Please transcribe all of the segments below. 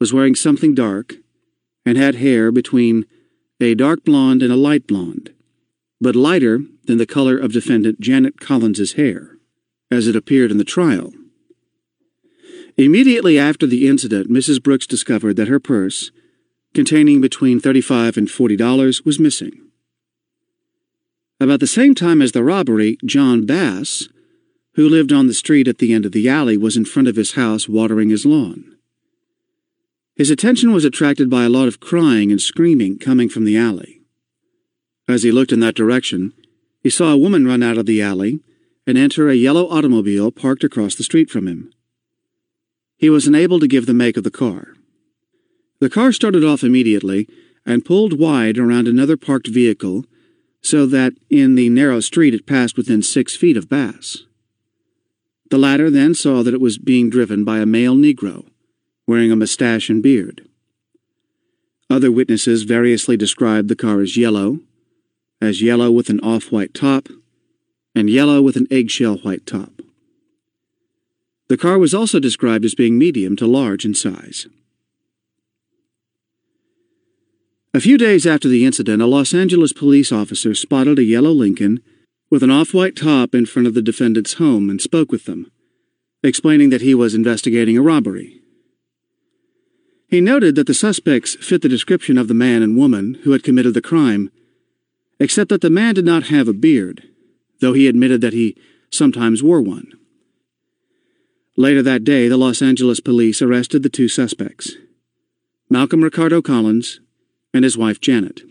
was wearing something dark, and had hair between a dark blonde and a light blonde, but lighter than the color of defendant Janet Collins's hair, as it appeared in the trial. Immediately after the incident, Mrs. Brooks discovered that her purse, containing between $35 and $40, was missing. About the same time as the robbery, John Bass, who lived on the street at the end of the alley, was in front of his house watering his lawn. His attention was attracted by a lot of crying and screaming coming from the alley. As he looked in that direction, he saw a woman run out of the alley and enter a yellow automobile parked across the street from him. He was unable to give the make of the car. The car started off immediately and pulled wide around another parked vehicle so that in the narrow street it passed within 6 feet of Bass. The latter then saw that it was being driven by a male Negro, wearing a mustache and beard. Other witnesses variously described the car as yellow with an off-white top, and yellow with an eggshell white top. The car was also described as being medium to large in size. A few days after the incident, a Los Angeles police officer spotted a yellow Lincoln with an off-white top in front of the defendant's home and spoke with them, explaining that he was investigating a robbery. He noted that the suspects fit the description of the man and woman who had committed the crime, except that the man did not have a beard, though he admitted that he sometimes wore one. Later that day, the Los Angeles police arrested the two suspects, Malcolm Ricardo Collins and his wife Janet.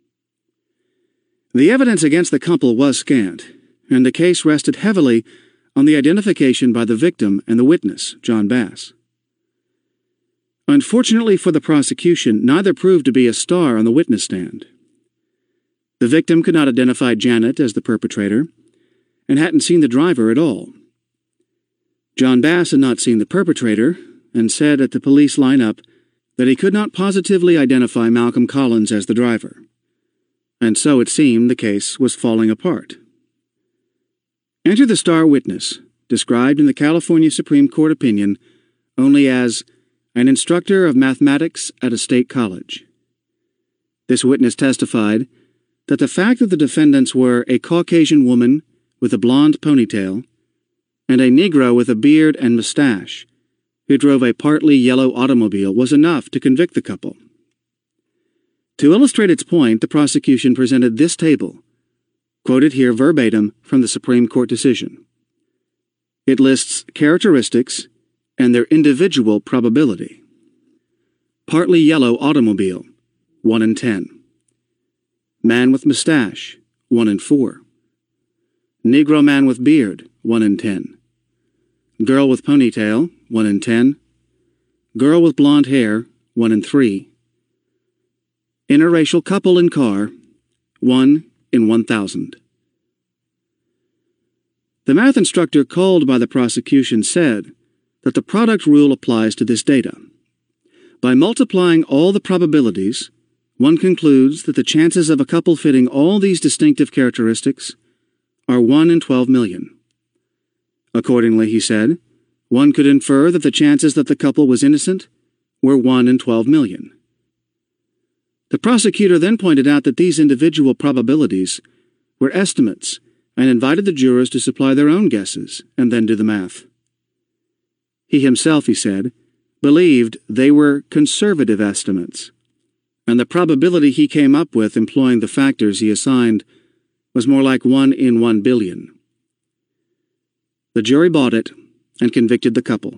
The evidence against the couple was scant, and the case rested heavily on the identification by the victim and the witness, John Bass. Unfortunately for the prosecution, neither proved to be a star on the witness stand. The victim could not identify Janet as the perpetrator and hadn't seen the driver at all. John Bass had not seen the perpetrator and said at the police lineup that he could not positively identify Malcolm Collins as the driver. And so it seemed the case was falling apart. Enter the star witness, described in the California Supreme Court opinion only as an instructor of mathematics at a state college. This witness testified that the fact that the defendants were a Caucasian woman with a blonde ponytail and a Negro with a beard and mustache who drove a partly yellow automobile was enough to convict the couple. To illustrate its point, the prosecution presented this table, quoted here verbatim from the Supreme Court decision. It lists characteristics and their individual probability. Partly yellow automobile, 1 in 10. Man with mustache, 1 in 4. Negro man with beard, 1 in 10. Girl with ponytail, 1 in 10. Girl with blonde hair, 1 in 3. Interracial couple in car, 1 in 1,000. The math instructor called by the prosecution said that the product rule applies to this data. By multiplying all the probabilities, one concludes that the chances of a couple fitting all these distinctive characteristics are 1 in 12 million. Accordingly, he said, one could infer that the chances that the couple was innocent were 1 in 12 million. The prosecutor then pointed out that these individual probabilities were estimates and invited the jurors to supply their own guesses and then do the math. He himself, he said, believed they were conservative estimates, and the probability he came up with employing the factors he assigned was more like 1 in 1 billion. The jury bought it and convicted the couple.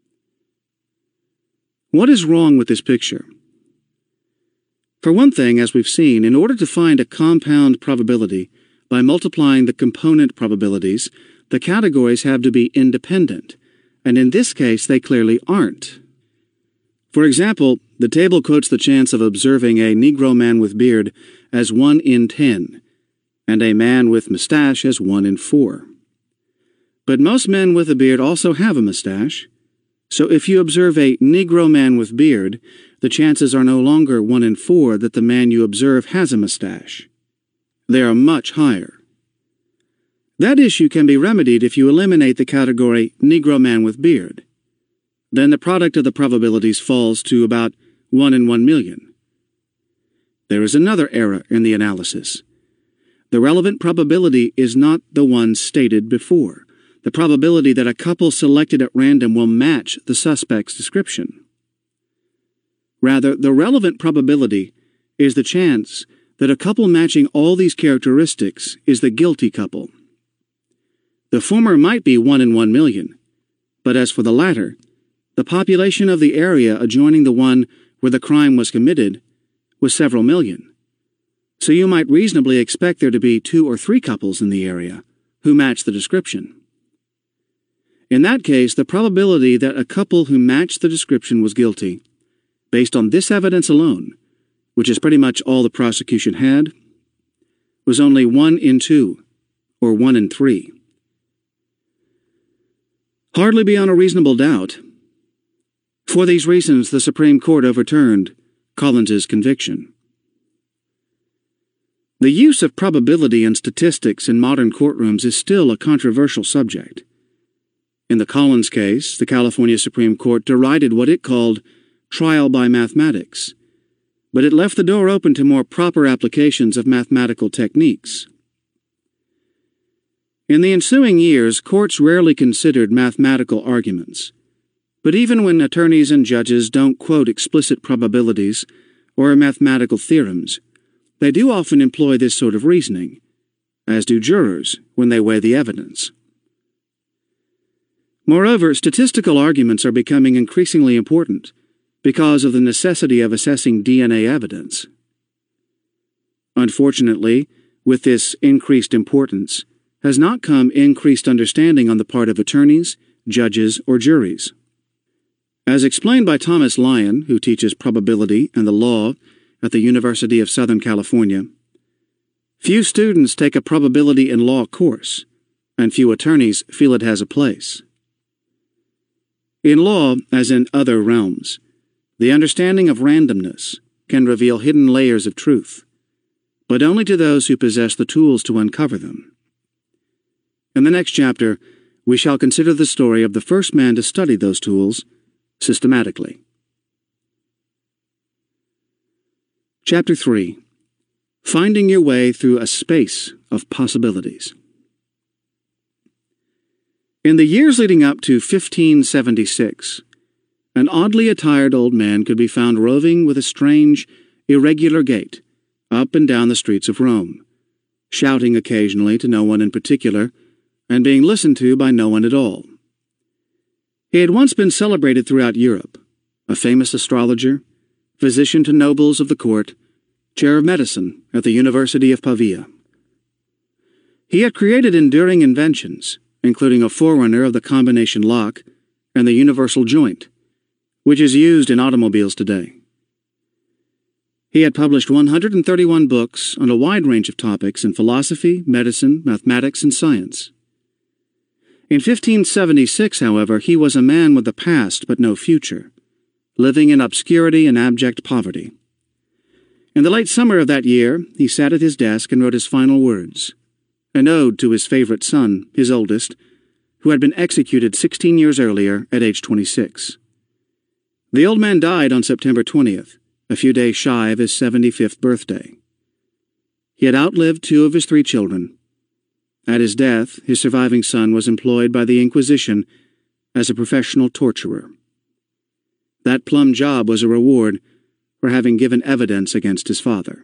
What is wrong with this picture? For one thing, as we've seen, in order to find a compound probability by multiplying the component probabilities, the categories have to be independent, and in this case they clearly aren't. For example, the table quotes the chance of observing a Negro man with beard as 1 in 10, and a man with mustache as 1 in 4. But most men with a beard also have a mustache, so if you observe a Negro man with beard, the chances are no longer 1 in 4 that the man you observe has a mustache. They are much higher. That issue can be remedied if you eliminate the category Negro man with beard. then the product of the probabilities falls to about 1 in 1 million. There is another error in the analysis. The relevant probability is not the one stated before, the probability that a couple selected at random will match the suspect's description. Rather, the relevant probability is the chance that a couple matching all these characteristics is the guilty couple. The former might be 1 in 1 million, but as for the latter, the population of the area adjoining the one where the crime was committed was several million. So you might reasonably expect there to be 2 or 3 couples in the area who match the description. In that case, the probability that a couple who matched the description was guilty, based on this evidence alone, which is pretty much all the prosecution had, was only 1 in 2, or 1 in 3. Hardly beyond a reasonable doubt. For these reasons, the Supreme Court overturned Collins's conviction. The use of probability and statistics in modern courtrooms is still a controversial subject. In the Collins case, the California Supreme Court derided what it called trial by mathematics, but it left the door open to more proper applications of mathematical techniques. In the ensuing years, courts rarely considered mathematical arguments, but even when attorneys and judges don't quote explicit probabilities or mathematical theorems, they do often employ this sort of reasoning, as do jurors when they weigh the evidence. Moreover, statistical arguments are becoming increasingly important because of the necessity of assessing DNA evidence. Unfortunately, with this increased importance has not come increased understanding on the part of attorneys, judges, or juries. As explained by Thomas Lyon, who teaches probability and the law at the University of Southern California, few students take a probability in law course, and few attorneys feel it has a place. In law, as in other realms, the understanding of randomness can reveal hidden layers of truth, but only to those who possess the tools to uncover them. In the next chapter, we shall consider the story of the first man to study those tools systematically. Chapter 3. Finding your way through a space of possibilities. In the years leading up to 1576, an oddly attired old man could be found roving with a strange, irregular gait up and down the streets of Rome, shouting occasionally to no one in particular, and being listened to by no one at all. He had once been celebrated throughout Europe, a famous astrologer, physician to nobles of the court, chair of medicine at the University of Pavia. He had created enduring inventions, including a forerunner of the combination lock and the universal joint, which is used in automobiles today. He had published 131 books on a wide range of topics in philosophy, medicine, mathematics, and science. In 1576, however, he was a man with a past but no future, living in obscurity and abject poverty. In the late summer of that year, he sat at his desk and wrote his final words, an ode to his favorite son, his oldest, who had been executed 16 years earlier at age 26. The old man died on September 20th, a few days shy of his 75th birthday. He had outlived 2 of his 3 children. At his death, his surviving son was employed by the Inquisition as a professional torturer. That plum job was a reward for having given evidence against his father.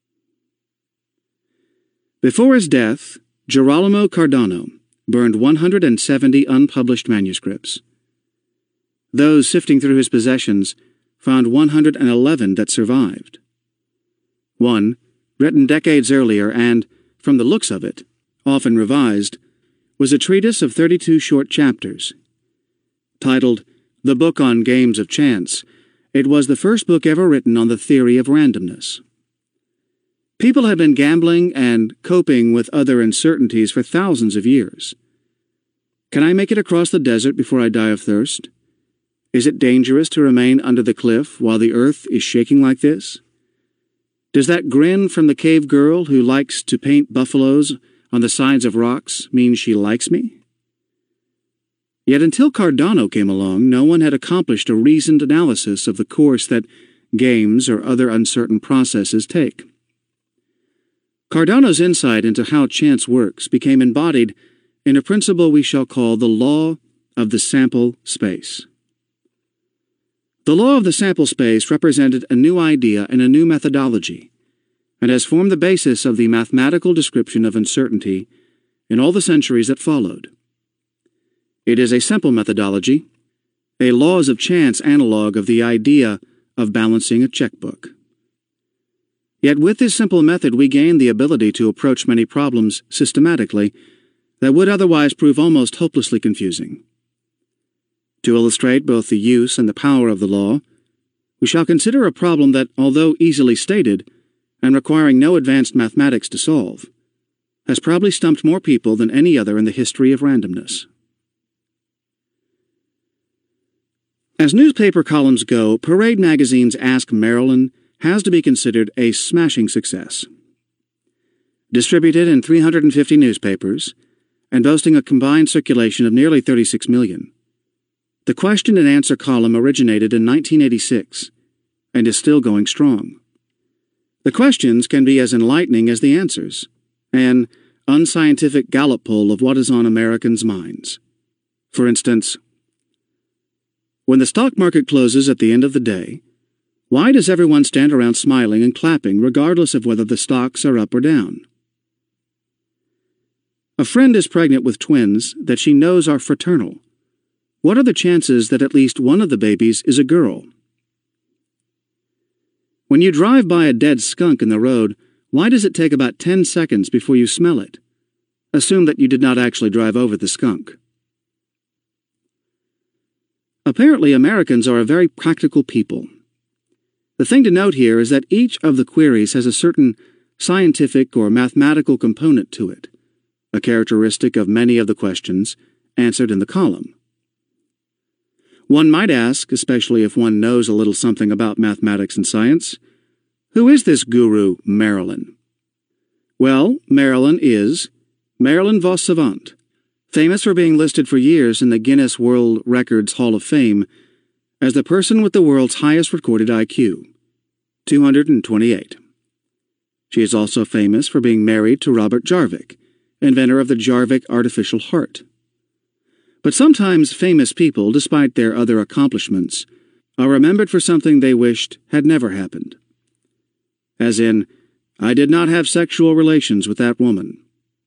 Before his death, Girolamo Cardano burned 170 unpublished manuscripts. Those sifting through his possessions found 111 that survived. One, written decades earlier and, from the looks of it, often revised, was a treatise of 32 short chapters. Titled The Book on Games of Chance, it was the first book ever written on the theory of randomness. People had been gambling and coping with other uncertainties for thousands of years. Can I make it across the desert before I die of thirst? Is it dangerous to remain under the cliff while the earth is shaking like this? Does that grin from the cave girl who likes to paint buffaloes on the sides of rocks mean she likes me? Yet until Cardano came along, no one had accomplished a reasoned analysis of the course that games or other uncertain processes take. Cardano's insight into how chance works became embodied in a principle we shall call the law of the sample space. The law of the sample space represented a new idea and a new methodology, and has formed the basis of the mathematical description of uncertainty in all the centuries that followed. It is a simple methodology, a laws of chance analog of the idea of balancing a checkbook. Yet with this simple method we gain the ability to approach many problems systematically that would otherwise prove almost hopelessly confusing. To illustrate both the use and the power of the law, we shall consider a problem that, although easily stated, and requiring no advanced mathematics to solve, has probably stumped more people than any other in the history of randomness. As newspaper columns go, Parade magazine's Ask Marilyn has to be considered a smashing success. Distributed in 350 newspapers, and boasting a combined circulation of nearly 36 million, the question and answer column originated in 1986 and is still going strong. The questions can be as enlightening as the answers, an unscientific Gallup poll of what is on Americans' minds. For instance, when the stock market closes at the end of the day, why does everyone stand around smiling and clapping regardless of whether the stocks are up or down? A friend is pregnant with twins that she knows are fraternal. What are the chances that at least one of the babies is a girl? When you drive by a dead skunk in the road, why does it take about 10 seconds before you smell it? Assume that you did not actually drive over the skunk. Apparently, Americans are a very practical people. The thing to note here is that each of the queries has a certain scientific or mathematical component to it, a characteristic of many of the questions answered in the column. One might ask, especially if one knows a little something about mathematics and science, who is this guru, Marilyn? Well, Marilyn is Marilyn vos Savant, famous for being listed for years in the Guinness World Records Hall of Fame as the person with the world's highest recorded IQ, 228. She is also famous for being married to Robert Jarvik, inventor of the Jarvik artificial heart. But sometimes famous people, despite their other accomplishments, are remembered for something they wished had never happened. As in, I did not have sexual relations with that woman.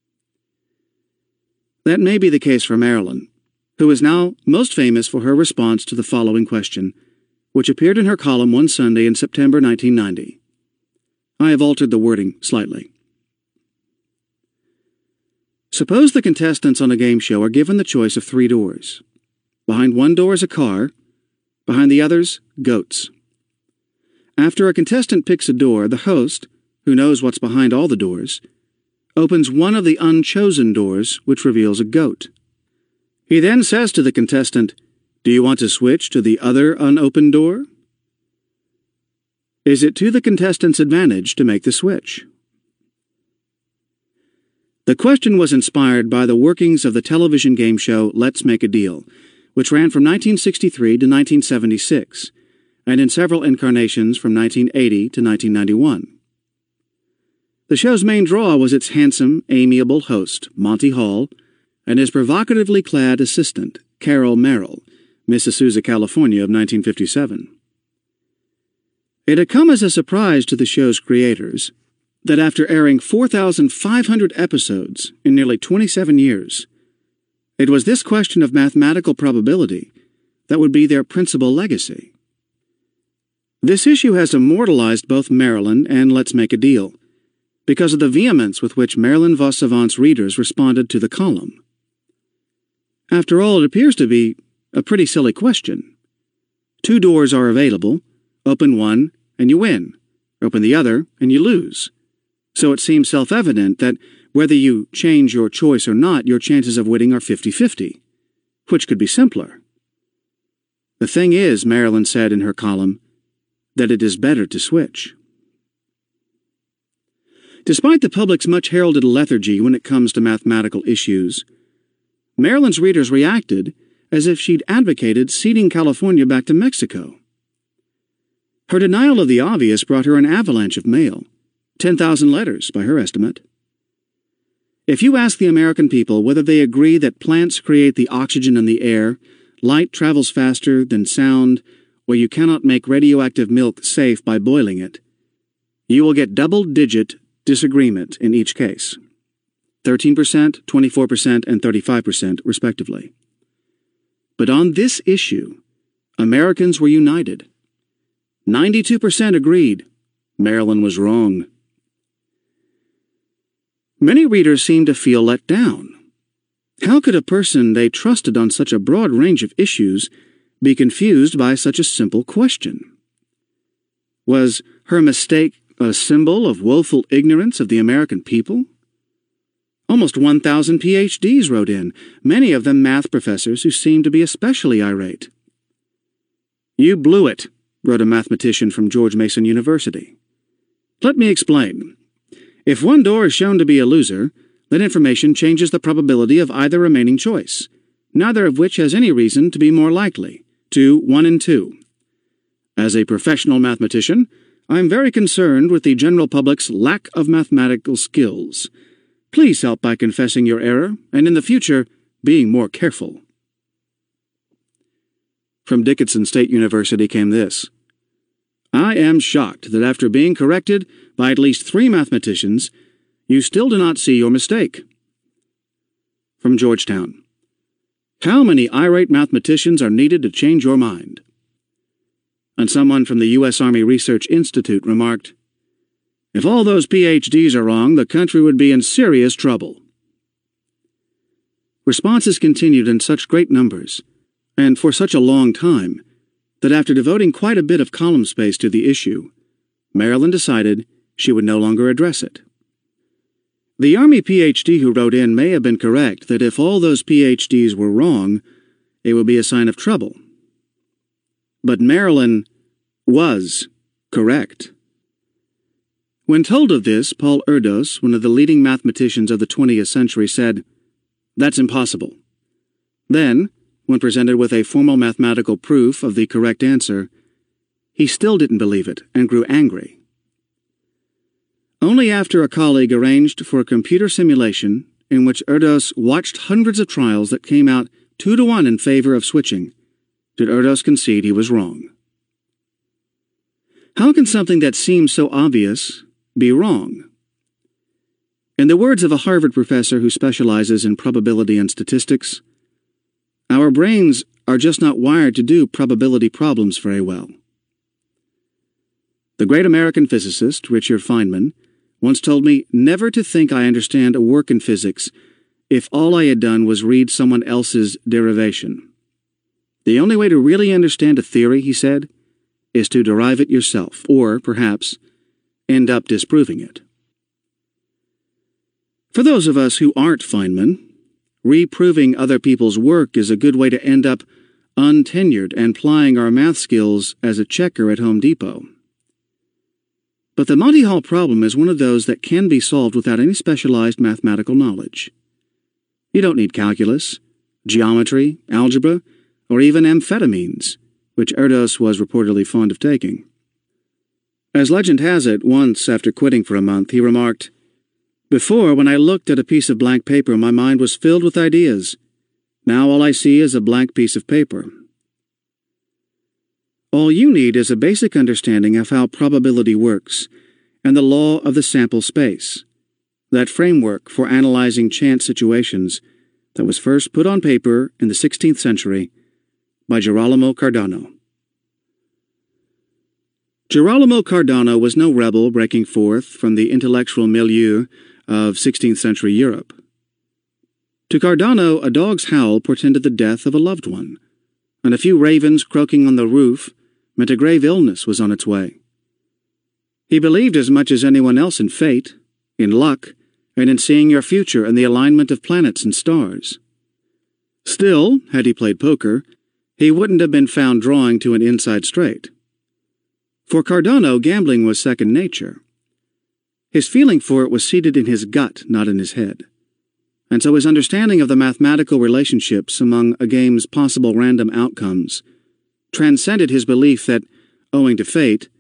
That may be the case for Marilyn, who is now most famous for her response to the following question, which appeared in her column one Sunday in September 1990. I have altered the wording slightly. Suppose the contestants on a game show are given the choice of 3 doors. Behind one door is a car, behind the others, goats. After a contestant picks a door, the host, who knows what's behind all the doors, opens one of the unchosen doors, which reveals a goat. He then says to the contestant, "Do you want to switch to the other unopened door?" Is it to the contestant's advantage to make the switch? The question was inspired by the workings of the television game show Let's Make a Deal, which ran from 1963 to 1976, and in several incarnations from 1980 to 1991. The show's main draw was its handsome, amiable host, Monty Hall, and his provocatively clad assistant, Carol Merrill, Miss Azusa, California of 1957. It had come as a surprise to the show's creators that after airing 4,500 episodes in nearly 27 years, it was this question of mathematical probability that would be their principal legacy. This issue has immortalized both Marilyn and Let's Make a Deal, because of the vehemence with which Marilyn vos Savant's readers responded to the column. After all, it appears to be a pretty silly question. 2 doors are available. Open one, and you win. Open the other, and you lose. So it seems self-evident that whether you change your choice or not, your chances of winning are 50-50. Which could be simpler? The thing is, Marilyn said in her column, that it is better to switch. Despite the public's much heralded lethargy when it comes to mathematical issues, Marilyn's readers reacted as if she'd advocated ceding California back to Mexico. Her denial of the obvious brought her an avalanche of mail, 10,000 letters by her estimate. If you ask the American people whether they agree that plants create the oxygen in the air, light travels faster than sound, or you cannot make radioactive milk safe by boiling it, you will get double-digit disagreement in each case. 13%, 24%, and 35%, respectively. But on this issue, Americans were united. 92% agreed Marilyn was wrong. Many readers seemed to feel let down. How could a person they trusted on such a broad range of issues be confused by such a simple question? Was her mistake a symbol of woeful ignorance of the American people? Almost 1,000 PhDs wrote in, many of them math professors who seemed to be especially irate. "You blew it," wrote a mathematician from George Mason University. "Let me explain. If one door is shown to be a loser, that information changes the probability of either remaining choice, neither of which has any reason to be more likely, to 1 in 2. As a professional mathematician, I am very concerned with the general public's lack of mathematical skills. Please help by confessing your error, and in the future, being more careful." From Dickinson State University came this: "I am shocked that after being corrected by at least 3 mathematicians, you still do not see your mistake." From Georgetown: "How many irate mathematicians are needed to change your mind?" And someone from the U.S. Army Research Institute remarked, "If all those PhDs are wrong, the country would be in serious trouble." Responses continued in such great numbers, and for such a long time, that after devoting quite a bit of column space to the issue, Marilyn decided she would no longer address it. The Army PhD who wrote in may have been correct that if all those PhDs were wrong, it would be a sign of trouble. But Marilyn was correct. When told of this, Paul Erdos, one of the leading mathematicians of the 20th century, said, "That's impossible." Then, when presented with a formal mathematical proof of the correct answer, he still didn't believe it and grew angry. Only after a colleague arranged for a computer simulation in which Erdos watched hundreds of trials that came out 2-to-1 in favor of switching, did Erdos concede he was wrong. How can something that seems so obvious be wrong? In the words of a Harvard professor who specializes in probability and statistics, "Our brains are just not wired to do probability problems very well." The great American physicist, Richard Feynman, once told me never to think I understand a work in physics if all I had done was read someone else's derivation. The only way to really understand a theory, he said, is to derive it yourself, or, perhaps, end up disproving it. For those of us who aren't Feynman, reproving other people's work is a good way to end up untenured and plying our math skills as a checker at Home Depot. But the Monty Hall problem is one of those that can be solved without any specialized mathematical knowledge. You don't need calculus, geometry, algebra, or even amphetamines, which Erdos was reportedly fond of taking. As legend has it, once, after quitting for a month, he remarked, "Before, when I looked at a piece of blank paper, my mind was filled with ideas. Now all I see is a blank piece of paper." All you need is a basic understanding of how probability works and the law of the sample space, that framework for analyzing chance situations that was first put on paper in the 16th century by Girolamo Cardano. Girolamo Cardano was no rebel breaking forth from the intellectual milieu of 16th century Europe. To Cardano, a dog's howl portended the death of a loved one, and a few ravens croaking on the roof meant a grave illness was on its way. He believed as much as anyone else in fate, in luck, and in seeing your future and the alignment of planets and stars. Still, had he played poker, he wouldn't have been found drawing to an inside straight. For Cardano, gambling was second nature. His feeling for it was seated in his gut, not in his head. and so his understanding of the mathematical relationships among a game's possible random outcomes transcended his belief that, owing to fate,